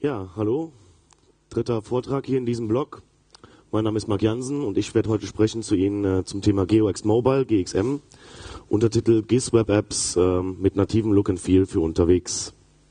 Ja, hallo. Dritter Vortrag hier in diesem Blog. Mein Name ist Marc Jansen und ich werde heute sprechen zu Ihnen zum Thema GeoX Mobile, GXM, Untertitel GIS Web Apps mit nativem Look and Feel für unterwegs.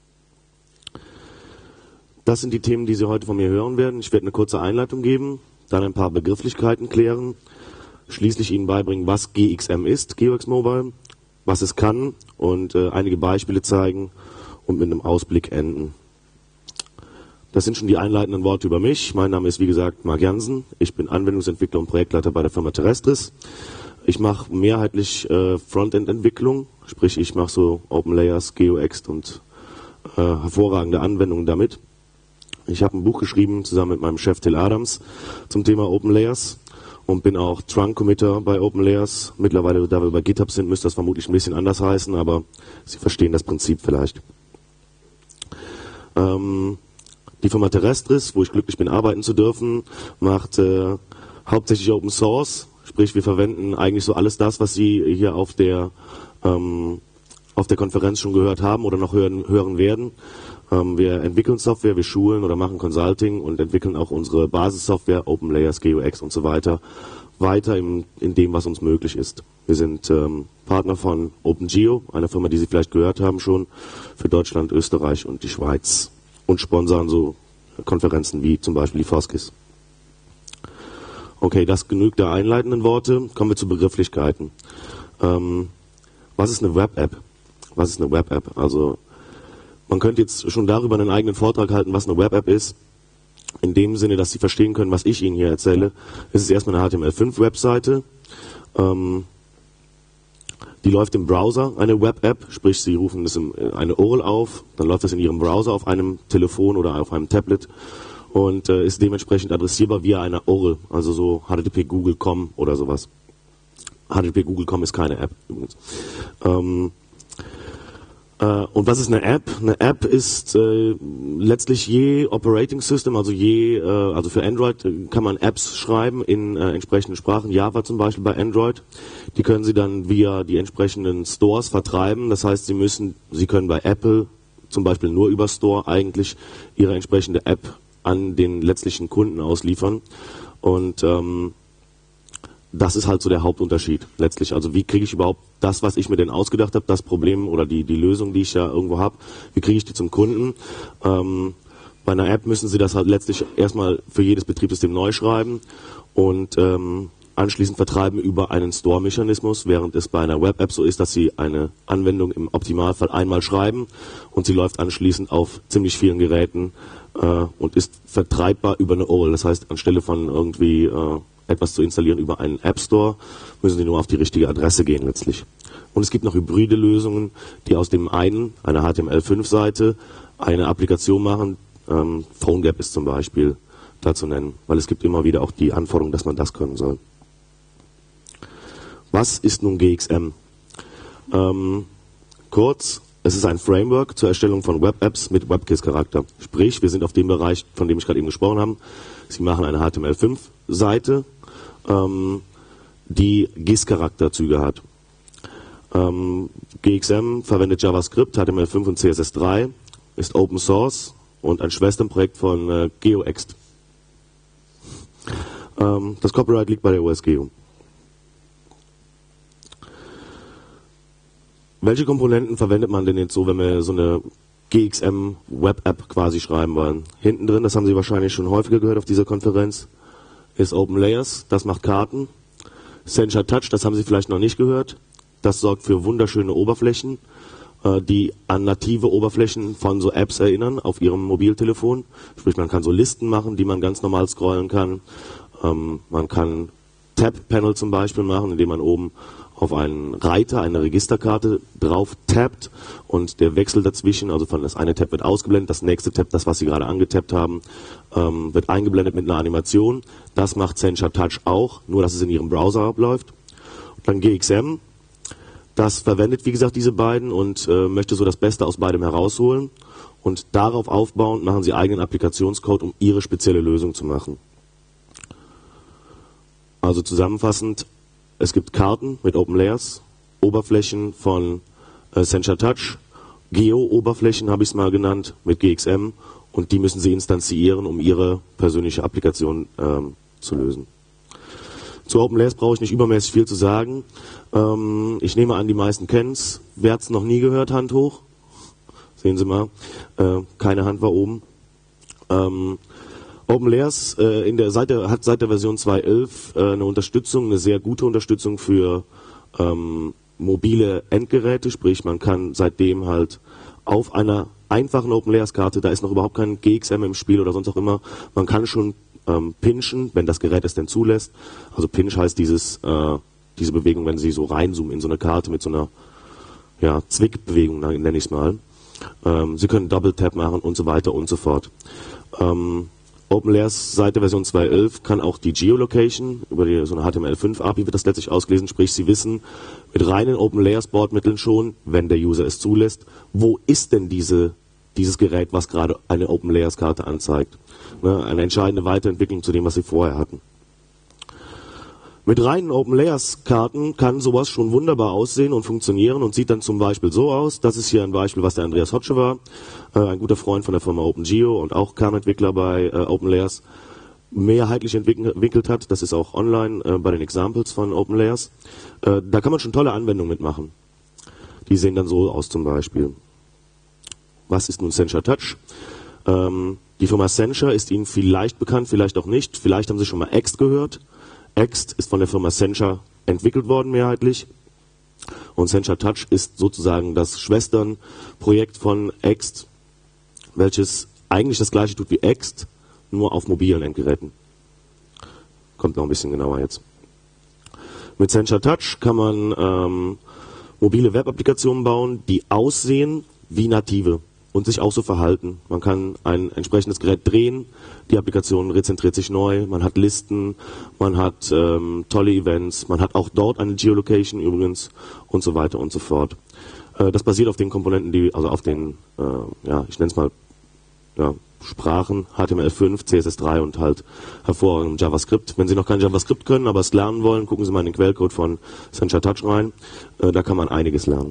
Das sind die Themen, die Sie heute von mir hören werden. Ich werde eine kurze Einleitung geben, dann ein paar Begrifflichkeiten klären, schließlich Ihnen beibringen, was GXM ist, GeoX Mobile, was es kann und einige Beispiele zeigen und mit einem Ausblick enden. Das sind schon die einleitenden Worte über mich. Mein Name ist, wie gesagt, Marc Jansen. Ich bin Anwendungsentwickler und Projektleiter bei der Firma Terrestris. Ich mache mehrheitlich Frontend-Entwicklung, sprich ich mache so OpenLayers, GeoX und hervorragende Anwendungen damit. Ich habe ein Buch geschrieben, zusammen mit meinem Chef Till Adams, zum Thema OpenLayers und bin auch Trunk-Committer bei OpenLayers. Mittlerweile, da wir bei GitHub sind, müsste das vermutlich ein bisschen anders heißen, aber Sie verstehen das Prinzip vielleicht. Die Firma Terrestris, wo ich glücklich bin, arbeiten zu dürfen, macht hauptsächlich Open Source, sprich wir verwenden eigentlich so alles das, was Sie hier auf der Konferenz schon gehört haben oder noch hören werden. Wir entwickeln Software, wir schulen oder machen Consulting und entwickeln auch unsere Basissoftware, OpenLayers, GeoX und so weiter, weiter in dem, was uns möglich ist. Wir sind Partner von OpenGeo, einer Firma, die Sie vielleicht gehört haben schon, für Deutschland, Österreich und die Schweiz. Und sponsern so Konferenzen wie zum Beispiel die Foskis. Okay, das genügt der einleitenden Worte. Kommen wir zu Begrifflichkeiten. Was ist eine Web-App? Was ist eine Web-App? Also man könnte jetzt schon darüber einen eigenen Vortrag halten, was eine Web-App ist. In dem Sinne, dass Sie verstehen können, was ich Ihnen hier erzähle. Es ist erstmal eine HTML5-Webseite. Die läuft im Browser, eine Web-App, sprich Sie rufen das eine URL auf, dann läuft das in Ihrem Browser auf einem Telefon oder auf einem Tablet und ist dementsprechend adressierbar via einer URL, also so http google.com oder sowas. http google.com ist keine App übrigens. Und was ist eine App? Eine App ist letztlich je Operating System, also für Android kann man Apps schreiben in entsprechenden Sprachen, Java zum Beispiel bei Android. Die können Sie dann via die entsprechenden Stores vertreiben. Das heißt, Sie können bei Apple zum Beispiel nur über Store eigentlich Ihre entsprechende App an den letztlichen Kunden ausliefern. Und das ist halt so der Hauptunterschied letztlich. Also wie kriege ich überhaupt das, was ich mir denn ausgedacht habe, das Problem oder die Lösung, die ich ja irgendwo habe, wie kriege ich die zum Kunden? Bei einer App müssen Sie das halt letztlich erstmal für jedes Betriebssystem neu schreiben und anschließend vertreiben über einen Store-Mechanismus, während es bei einer Web-App so ist, dass Sie eine Anwendung im Optimalfall einmal schreiben und sie läuft anschließend auf ziemlich vielen Geräten und ist vertreibbar über eine URL. Das heißt, anstelle von irgendwie etwas zu installieren über einen App Store, müssen Sie nur auf die richtige Adresse gehen letztlich. Und es gibt noch hybride Lösungen, die aus dem einen, einer HTML5-Seite, eine Applikation machen. PhoneGap ist zum Beispiel da zu nennen, weil es gibt immer wieder auch die Anforderung, dass man das können soll. Was ist nun GXM? Kurz, es ist ein Framework zur Erstellung von Web-Apps mit WebKit-Charakter. Sprich, wir sind auf dem Bereich, von dem ich gerade eben gesprochen habe. Sie machen eine HTML5-Seite, die GIS-Charakterzüge hat. GXM verwendet JavaScript, HTML5 und CSS3, ist Open Source und ein Schwesterprojekt von GeoX. Das Copyright liegt bei der USGeo. Welche Komponenten verwendet man denn jetzt so, wenn wir so eine GXM Web-App quasi schreiben wollen? Hinten drin, das haben Sie wahrscheinlich schon häufiger gehört auf dieser Konferenz, ist OpenLayers, das macht Karten. Sencha Touch, das haben Sie vielleicht noch nicht gehört, das sorgt für wunderschöne Oberflächen, die an native Oberflächen von so Apps erinnern auf Ihrem Mobiltelefon. Sprich, man kann so Listen machen, die man ganz normal scrollen kann. Man kann Tab-Panel zum Beispiel machen, indem man oben auf einen Reiter, eine Registerkarte drauf tappt und der Wechsel dazwischen, also von das eine Tab wird ausgeblendet, das nächste Tab, das was Sie gerade angetappt haben, wird eingeblendet mit einer Animation. Das macht Sencha Touch auch, nur dass es in Ihrem Browser abläuft. Und dann GXM, das verwendet wie gesagt diese beiden und möchte so das Beste aus beidem herausholen und darauf aufbauend machen Sie eigenen Applikationscode, um Ihre spezielle Lösung zu machen. Also zusammenfassend, es gibt Karten mit OpenLayers, Oberflächen von Sencha Touch, Geo-Oberflächen habe ich es mal genannt mit GXM und die müssen Sie instanzieren, um Ihre persönliche Applikation zu lösen. Zu OpenLayers brauche ich nicht übermäßig viel zu sagen. Ich nehme an, die meisten kennen es. Wer hat es noch nie gehört? Hand hoch. Sehen Sie mal. Keine Hand war oben. OpenLayers hat seit der Version 2.11 eine Unterstützung, eine sehr gute Unterstützung für mobile Endgeräte, sprich man kann seitdem halt auf einer einfachen OpenLayers-Karte, da ist noch überhaupt kein GXM im Spiel oder sonst auch immer, man kann schon pinchen, wenn das Gerät es denn zulässt. Also Pinch heißt diese Bewegung, wenn Sie so reinzoomen in so eine Karte mit so einer Zwickbewegung, nenne ich es mal. Sie können Double Tap machen und so weiter und so fort. OpenLayers seit der Version 2.11 kann auch die Geolocation, über so eine HTML5-API wird das letztlich ausgelesen, sprich Sie wissen mit reinen OpenLayers-Bordmitteln schon, wenn der User es zulässt, wo ist denn dieses Gerät, was gerade eine OpenLayers-Karte anzeigt. Eine entscheidende Weiterentwicklung zu dem, was Sie vorher hatten. Mit reinen OpenLayers-Karten kann sowas schon wunderbar aussehen und funktionieren und sieht dann zum Beispiel so aus. Das ist hier ein Beispiel, was der Andreas Hotsche war, ein guter Freund von der Firma OpenGeo und auch Kernentwickler bei OpenLayers, mehrheitlich entwickelt hat. Das ist auch online bei den Examples von OpenLayers. Da kann man schon tolle Anwendungen mitmachen. Die sehen dann so aus zum Beispiel. Was ist nun Sencha Touch? Die Firma Sencha ist Ihnen vielleicht bekannt, vielleicht auch nicht. Vielleicht haben Sie schon mal Ext gehört. Ext ist von der Firma Sencha entwickelt worden mehrheitlich und Sencha Touch ist sozusagen das Schwesternprojekt von Ext, welches eigentlich das gleiche tut wie Ext, nur auf mobilen Endgeräten. Kommt noch ein bisschen genauer jetzt. Mit Sencha Touch kann man mobile Web-Applikationen bauen, die aussehen wie native und sich auch so verhalten. Man kann ein entsprechendes Gerät drehen, die Applikation rezentriert sich neu, man hat Listen, man hat tolle Events, man hat auch dort eine Geolocation übrigens und so weiter und so fort. Das basiert auf den Komponenten, also auf den, ich nenne es mal, Sprachen, HTML5, CSS3 und halt hervorragendem JavaScript. Wenn Sie noch kein JavaScript können, aber es lernen wollen, gucken Sie mal in den Quellcode von Sencha Touch rein, da kann man einiges lernen.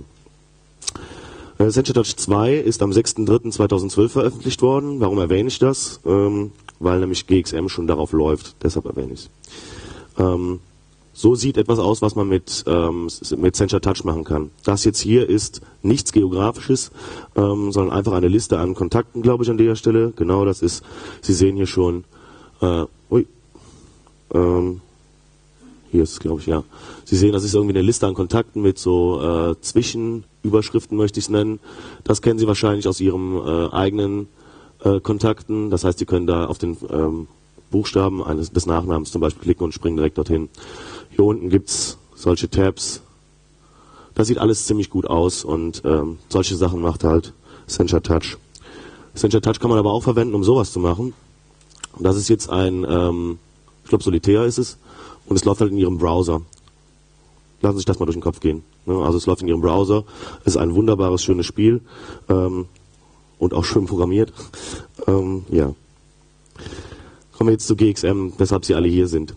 Sencha Touch 2 ist am 6.3.2012 veröffentlicht worden. Warum erwähne ich das? Weil nämlich GXM schon darauf läuft, deshalb erwähne ich es. So sieht etwas aus, was man mit Sencha Touch machen kann. Das jetzt hier ist nichts Geografisches, sondern einfach eine Liste an Kontakten, glaube ich, an der Stelle. Genau, das ist, Sie sehen hier schon, hier ist es, glaube ich, ja. Sie sehen, das ist irgendwie eine Liste an Kontakten mit so Zwischenüberschriften, möchte ich es nennen. Das kennen Sie wahrscheinlich aus Ihrem eigenen Kontakten. Das heißt, Sie können da auf den Buchstaben des Nachnamens zum Beispiel klicken und springen direkt dorthin. Hier unten gibt es solche Tabs. Das sieht alles ziemlich gut aus und solche Sachen macht halt Sencha Touch. Sencha Touch kann man aber auch verwenden, um sowas zu machen. Und das ist jetzt ein, ich glaube Solitär ist es, und es läuft halt in Ihrem Browser. Lassen Sie sich das mal durch den Kopf gehen. Also es läuft in Ihrem Browser, es ist ein wunderbares, schönes Spiel und auch schön programmiert. Ja. Kommen wir jetzt zu GXM, weshalb Sie alle hier sind.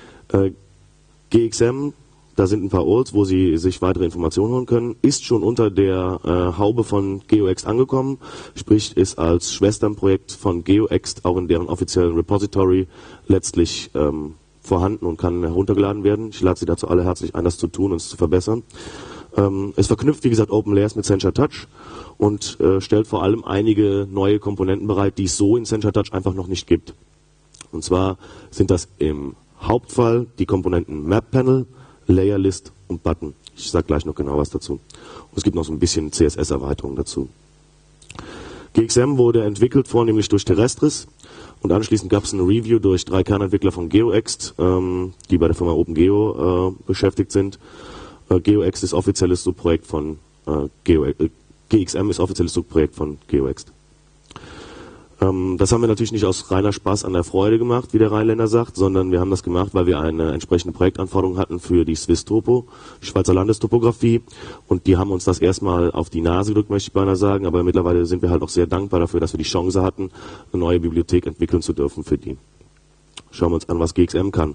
GXM, da sind ein paar URLs, wo Sie sich weitere Informationen holen können, ist schon unter der Haube von GeoExt angekommen, sprich ist als Schwesternprojekt von GeoExt auch in deren offiziellen Repository letztlich vorhanden und kann heruntergeladen werden. Ich lade Sie dazu alle herzlich ein, das zu tun und es zu verbessern. Es verknüpft, wie gesagt, OpenLayers mit Sencha Touch und stellt vor allem einige neue Komponenten bereit, die es so in Sencha Touch einfach noch nicht gibt. Und zwar sind das im Hauptfall die Komponenten Map Panel, Layer List und Button. Ich sage gleich noch genau was dazu. Und es gibt noch so ein bisschen CSS-Erweiterung dazu. GXM wurde entwickelt vornehmlich durch Terrestris und anschließend gab es eine Review durch 3 Kernentwickler von GeoExt, die bei der Firma OpenGeo beschäftigt sind. GeoExt ist offizielles Subprojekt von GXM ist offizielles Subprojekt von GeoExt. Das haben wir natürlich nicht aus reiner Spaß an der Freude gemacht, wie der Rheinländer sagt, sondern wir haben das gemacht, weil wir eine entsprechende Projektanforderung hatten für die Swiss Topo, die Schweizer Landestopographie, und die haben uns das erstmal auf die Nase gedrückt, möchte ich beinahe sagen, aber mittlerweile sind wir halt auch sehr dankbar dafür, dass wir die Chance hatten, eine neue Bibliothek entwickeln zu dürfen für die. Schauen wir uns an, was GXM kann.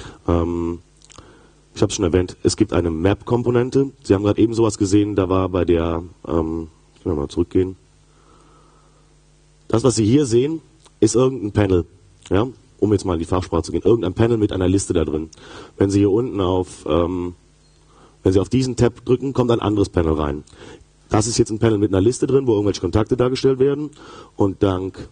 Ich habe es schon erwähnt, es gibt eine Map-Komponente. Sie haben gerade eben sowas gesehen, da war bei der, ich will mal zurückgehen, Das, was Sie hier sehen, ist irgendein Panel, ja, um jetzt mal in die Fachsprache zu gehen, irgendein Panel mit einer Liste da drin. Wenn Sie hier unten wenn Sie auf diesen Tab drücken, kommt ein anderes Panel rein. Das ist jetzt ein Panel mit einer Liste drin, wo irgendwelche Kontakte dargestellt werden, und dank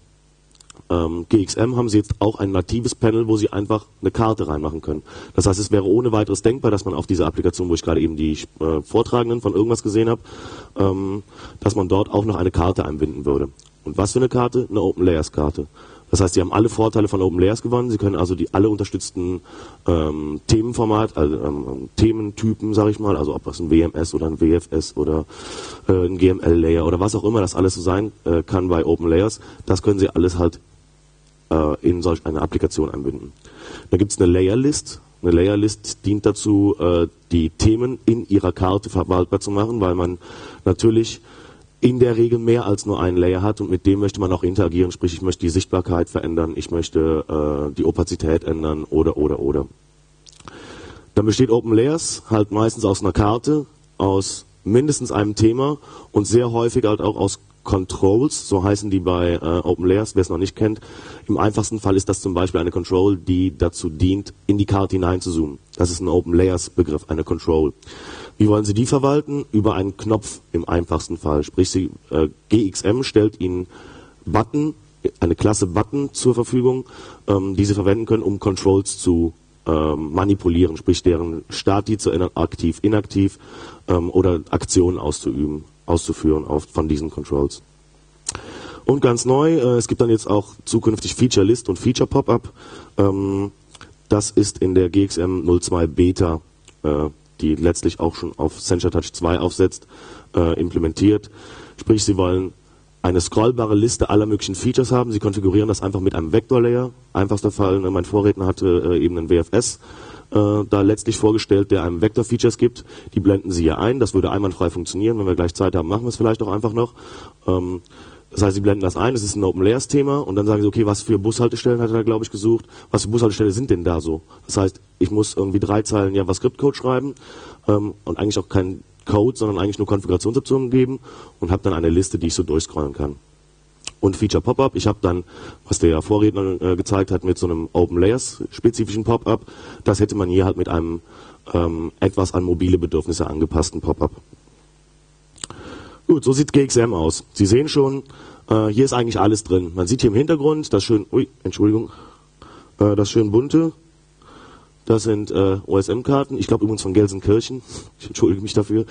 GXM haben Sie jetzt auch ein natives Panel, wo Sie einfach eine Karte reinmachen können. Das heißt, es wäre ohne weiteres denkbar, dass man auf dieser Applikation, wo ich gerade eben die Vortragenden von irgendwas gesehen habe, dass man dort auch noch eine Karte einbinden würde. Und was für eine Karte? Eine Open Layers Karte. Das heißt, Sie haben alle Vorteile von Open Layers gewonnen. Sie können also die alle unterstützten Themenformat, also Thementypen, sage ich mal, also ob das ein WMS oder ein WFS oder ein GML-Layer oder was auch immer das alles so sein kann bei Open Layers, das können Sie alles halt in solch eine Applikation einbinden. Da gibt es eine Layerlist. Eine Layerlist dient dazu, die Themen in Ihrer Karte verwaltbar zu machen, weil man natürlich in der Regel mehr als nur einen Layer hat und mit dem möchte man auch interagieren, sprich ich möchte die Sichtbarkeit verändern, ich möchte die Opazität ändern oder. Dann besteht Open Layers halt meistens aus einer Karte, aus mindestens einem Thema und sehr häufig halt auch aus Controls, so heißen die bei Open Layers, wer es noch nicht kennt. Im einfachsten Fall ist das zum Beispiel eine Control, die dazu dient, in die Karte hinein zu zoomen. Das ist ein Open Layers Begriff, eine Control. Wie wollen Sie die verwalten? Über einen Knopf im einfachsten Fall. Sprich, GXM stellt Ihnen Button, eine Klasse Button zur Verfügung, die Sie verwenden können, um Controls zu manipulieren, sprich deren Stati zu ändern, aktiv, inaktiv oder Aktionen auszuführen von diesen Controls. Und ganz neu, es gibt dann jetzt auch zukünftig Feature List und Feature Pop-up. Das ist in der GXM 02 Beta, die letztlich auch schon auf SensureTouch 2 aufsetzt, implementiert. Sprich, Sie wollen eine scrollbare Liste aller möglichen Features haben. Sie konfigurieren das einfach mit einem Vektor-Layer. Einfachster Fall, mein Vorredner hatte eben einen WFS da letztlich vorgestellt, der einem Vektor-Features gibt. Die blenden Sie hier ein. Das würde einwandfrei funktionieren. Wenn wir gleich Zeit haben, machen wir es vielleicht auch einfach noch. Das heißt, Sie blenden das ein, das ist ein Open Layers Thema und dann sagen Sie, okay, was für Bushaltestellen hat er da, glaube ich, gesucht? Was für Bushaltestellen sind denn da so? Das heißt, ich muss irgendwie 3 Zeilen JavaScript-Code schreiben und eigentlich auch keinen Code, sondern eigentlich nur Konfigurationsoptionen geben und habe dann eine Liste, die ich so durchscrollen kann. Und Feature Pop-up, ich habe dann, was der Vorredner gezeigt hat, mit so einem Open Layers spezifischen Pop-up, das hätte man hier halt mit einem etwas an mobile Bedürfnisse angepassten Pop-up. Gut, so sieht GXM aus. Sie sehen schon, hier ist eigentlich alles drin. Man sieht hier im Hintergrund das schön, das schön bunte. Das sind OSM-Karten. Ich glaube übrigens von Gelsenkirchen. Ich entschuldige mich dafür.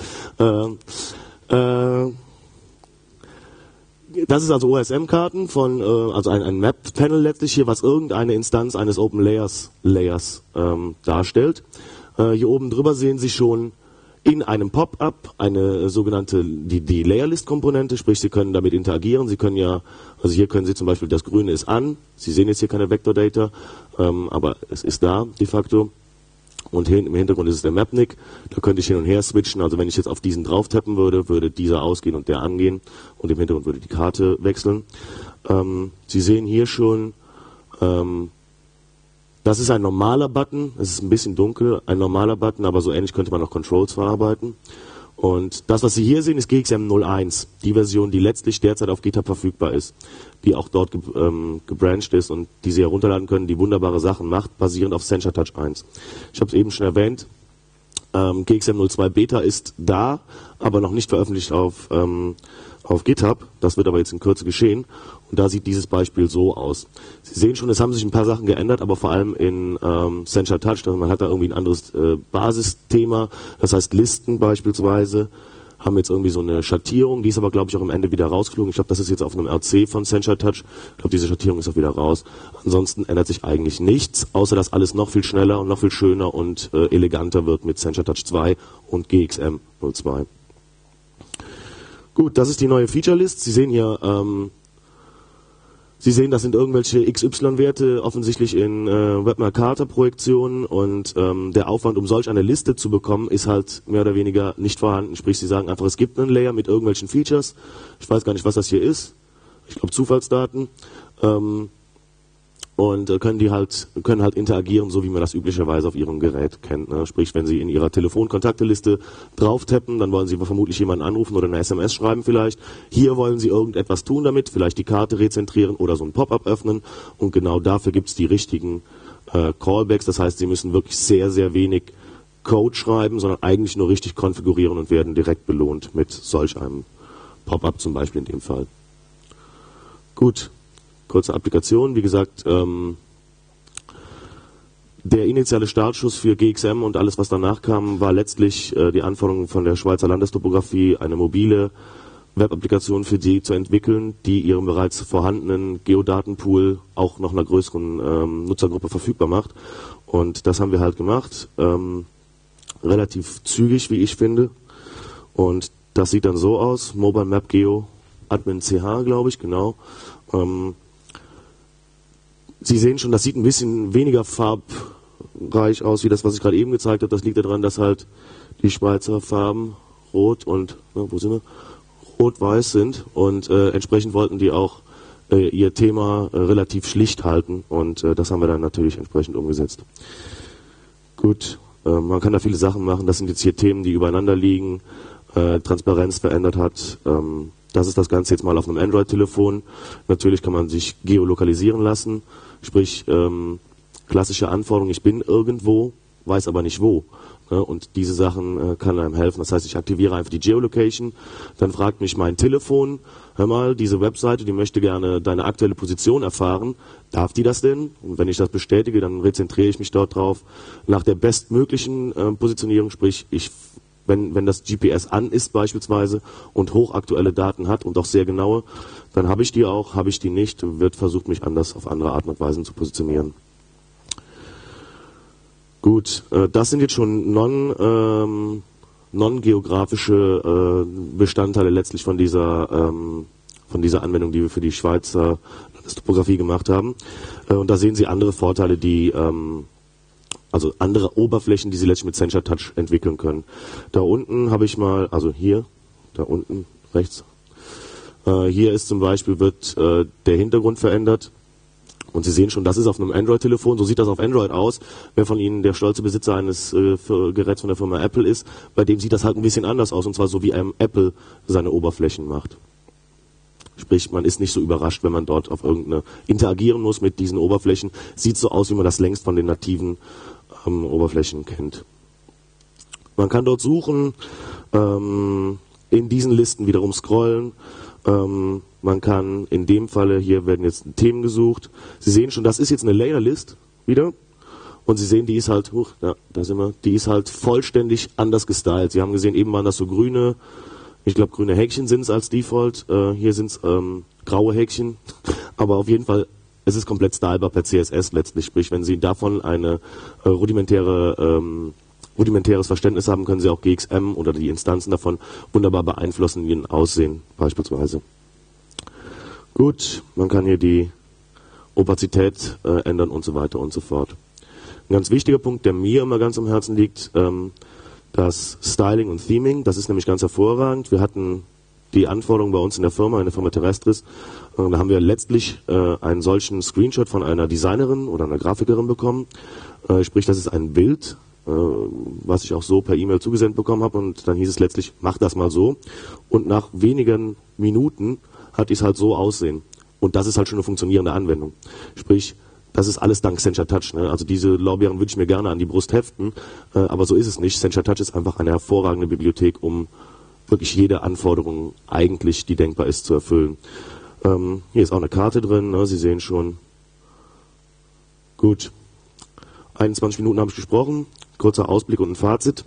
Das ist also OSM-Karten von, also ein Map-Panel letztlich hier, was irgendeine Instanz eines Open Layers darstellt. Hier oben drüber sehen Sie schon in einem Pop-up eine sogenannte, die Layerlist-Komponente, sprich Sie können damit interagieren, Sie können ja, also hier können Sie zum Beispiel, das Grüne ist an, Sie sehen jetzt hier keine Vector-Data, aber es ist da de facto und hier im Hintergrund ist es der Mapnik, da könnte ich hin und her switchen, also wenn ich jetzt auf diesen drauf tappen würde, würde dieser ausgehen und der angehen und im Hintergrund würde die Karte wechseln. Sie sehen hier schon, das ist ein normaler Button, es ist ein bisschen dunkel, ein normaler Button, aber so ähnlich könnte man auch Controls verarbeiten. Und das, was Sie hier sehen, ist GXM 01, die Version, die letztlich derzeit auf GitHub verfügbar ist, die auch dort gebrancht ist und die Sie herunterladen können, die wunderbare Sachen macht, basierend auf SensureTouch 1. Ich habe es eben schon erwähnt, GXM 02 Beta ist da, aber noch nicht veröffentlicht auf GitHub. Das wird aber jetzt in Kürze geschehen. Und da sieht dieses Beispiel so aus. Sie sehen schon, es haben sich ein paar Sachen geändert, aber vor allem in SensureTouch. Man hat da irgendwie ein anderes Basisthema. Das heißt, Listen beispielsweise haben jetzt irgendwie so eine Schattierung. Die ist aber, glaube ich, auch am Ende wieder rausgeflogen. Ich glaube, das ist jetzt auf einem RC von SensureTouch. Ich glaube, diese Schattierung ist auch wieder raus. Ansonsten ändert sich eigentlich nichts, außer dass alles noch viel schneller und noch viel schöner und eleganter wird mit SensureTouch 2 und GXM 02. Gut, das ist die neue Feature-List. Sie sehen hier, das sind irgendwelche XY-Werte offensichtlich in Web-Mercator-Projektionen und der Aufwand, um solch eine Liste zu bekommen, ist halt mehr oder weniger nicht vorhanden. Sprich, Sie sagen einfach, es gibt einen Layer mit irgendwelchen Features. Ich weiß gar nicht, was das hier ist. Ich glaube, Zufallsdaten. und können halt interagieren, so wie man das üblicherweise auf ihrem Gerät kennt. Ne? Sprich, wenn Sie in Ihrer Telefonkontakteliste drauf tappen, dann wollen Sie vermutlich jemanden anrufen oder eine SMS schreiben vielleicht. Hier wollen Sie irgendetwas tun damit, vielleicht die Karte rezentrieren oder so ein Pop-up öffnen, und genau dafür gibt es die richtigen Callbacks. Das heißt, Sie müssen wirklich sehr, sehr wenig Code schreiben, sondern eigentlich nur richtig konfigurieren und werden direkt belohnt mit solch einem Pop-up zum Beispiel in dem Fall. Gut, kurze Applikation. Wie gesagt, der initiale Startschuss für GXM und alles, was danach kam, war letztlich die Anforderung von der Schweizer Landestopographie, eine mobile Web-Applikation für die zu entwickeln, die ihrem bereits vorhandenen Geodatenpool auch noch einer größeren Nutzergruppe verfügbar macht. Und das haben wir halt gemacht. Relativ zügig, wie ich finde. Und das sieht dann so aus. Mobile Map Geo Admin CH, glaube ich, genau. Sie sehen schon, das sieht ein bisschen weniger farbreich aus, wie das, was ich gerade eben gezeigt habe. Das liegt daran, dass halt die Schweizer Farben rot und, wo sind wir? Rot-weiß sind, und entsprechend wollten die auch ihr Thema relativ schlicht halten, und das haben wir dann natürlich entsprechend umgesetzt. Gut. Man kann da viele Sachen machen. Das sind jetzt hier Themen, die übereinander liegen. Transparenz verändert hat. Das ist das Ganze jetzt mal auf einem Android-Telefon. Natürlich kann man sich geolokalisieren lassen. Sprich, klassische Anforderung, ich bin irgendwo, weiß aber nicht wo. Und diese Sachen kann einem helfen. Das heißt, ich aktiviere einfach die Geolocation. Dann fragt mich mein Telefon, hör mal, diese Webseite, die möchte gerne deine aktuelle Position erfahren. Darf die das denn? Und wenn ich das bestätige, dann rezentriere ich mich dort drauf nach der bestmöglichen Positionierung. Sprich, wenn das GPS an ist beispielsweise und hochaktuelle Daten hat und auch sehr genaue, dann habe ich die auch. Habe ich die nicht, wird versucht, mich anders auf andere Arten und Weisen zu positionieren. Gut, das sind jetzt schon non-geografische Bestandteile letztlich von dieser Anwendung, die wir für die Schweizer Topographie gemacht haben. Und da sehen Sie andere Vorteile, also andere Oberflächen, die Sie letztlich mit Sensor Touch entwickeln können. Da unten habe ich mal, also hier, da unten rechts, hier ist zum Beispiel, wird der Hintergrund verändert. Und Sie sehen schon, das ist auf einem Android-Telefon, so sieht das auf Android aus. Wer von Ihnen der stolze Besitzer eines Geräts von der Firma Apple ist, bei dem sieht das halt ein bisschen anders aus, und zwar so wie Apple seine Oberflächen macht. Sprich, man ist nicht so überrascht, wenn man dort auf irgendeine interagieren muss mit diesen Oberflächen. Sieht so aus, wie man das längst von den nativen Oberflächen kennt. Man kann dort suchen, in diesen Listen wiederum scrollen. Man kann in dem Falle, hier werden jetzt Themen gesucht. Sie sehen schon, das ist jetzt eine Layerlist wieder. Und Sie sehen, die ist halt, da sind wir, die ist halt vollständig anders gestylt. Sie haben gesehen, eben waren das so grüne, ich glaube grüne Häkchen sind es als Default. Hier sind es graue Häkchen. Aber auf jeden Fall, es ist komplett stylbar per CSS letztlich. Sprich, wenn Sie davon eine rudimentäres Verständnis haben, können Sie auch GXM oder die Instanzen davon wunderbar beeinflussen, wie ein Aussehen beispielsweise. Gut, man kann hier die Opazität ändern und so weiter und so fort. Ein ganz wichtiger Punkt, der mir immer ganz am Herzen liegt, das Styling und Theming. Das ist nämlich ganz hervorragend. Wir hatten die Anforderungen bei uns in der Firma Terrestris. Da haben wir letztlich einen solchen Screenshot von einer Designerin oder einer Grafikerin bekommen. Sprich, das ist ein Bild, was ich auch so per E-Mail zugesendet bekommen habe, und dann hieß es letztlich, mach das mal so, und nach wenigen Minuten hat es halt so aussehen, und das ist halt schon eine funktionierende Anwendung. Sprich, das ist alles dank Sensor Touch, ne? Also diese Lorbeeren würde ich mir gerne an die Brust heften, aber so ist es nicht. Sensor Touch ist einfach eine hervorragende Bibliothek, um wirklich jede Anforderung eigentlich, die denkbar ist, zu erfüllen. Hier ist auch eine Karte drin, ne? Sie sehen schon. Gut, 21 Minuten habe ich gesprochen. Kurzer Ausblick und ein Fazit.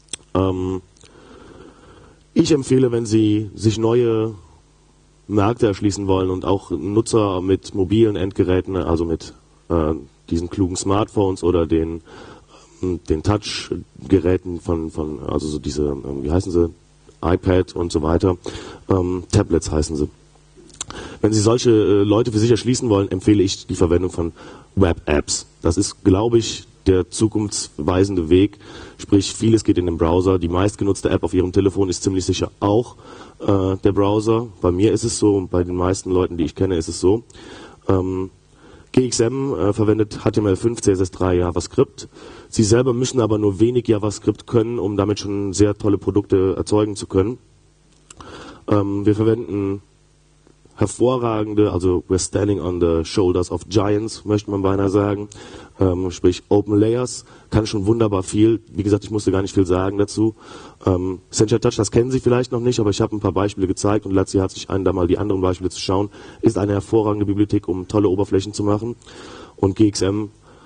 Ich empfehle, wenn Sie sich neue Märkte erschließen wollen und auch Nutzer mit mobilen Endgeräten, also mit diesen klugen Smartphones oder den Touch-Geräten also so diese, wie heißen sie, iPad und so weiter, Tablets heißen sie. Wenn Sie solche Leute für sich erschließen wollen, empfehle ich die Verwendung von Web-Apps. Das ist, glaube ich, der zukunftsweisende Weg. Sprich, vieles geht in den Browser. Die meistgenutzte App auf Ihrem Telefon ist ziemlich sicher auch der Browser. Bei mir ist es so, und bei den meisten Leuten, die ich kenne, ist es so. GXM verwendet HTML5, CSS3, JavaScript. Sie selber müssen aber nur wenig JavaScript können, um damit schon sehr tolle Produkte erzeugen zu können. Wir verwenden hervorragende, also we're standing on the shoulders of giants, möchte man beinahe sagen, sprich Open Layers, kann schon wunderbar viel. Wie gesagt, ich musste gar nicht viel sagen dazu. Sencha Touch, das kennen Sie vielleicht noch nicht, aber ich habe ein paar Beispiele gezeigt und lade Sie herzlich ein, da mal die anderen Beispiele zu schauen. Ist eine hervorragende Bibliothek, um tolle Oberflächen zu machen. Und GXM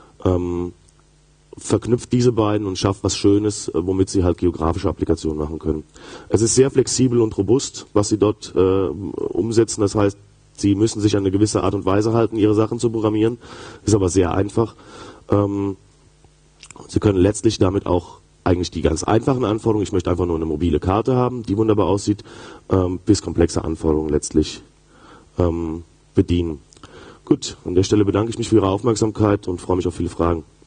verknüpft diese beiden und schafft was Schönes, womit Sie halt geografische Applikationen machen können. Es ist sehr flexibel und robust, was Sie dort umsetzen. Das heißt, Sie müssen sich an eine gewisse Art und Weise halten, Ihre Sachen zu programmieren. Ist aber sehr einfach. Sie können letztlich damit auch eigentlich die ganz einfachen Anforderungen, ich möchte einfach nur eine mobile Karte haben, die wunderbar aussieht, bis komplexe Anforderungen letztlich bedienen. Gut, an der Stelle bedanke ich mich für Ihre Aufmerksamkeit und freue mich auf viele Fragen.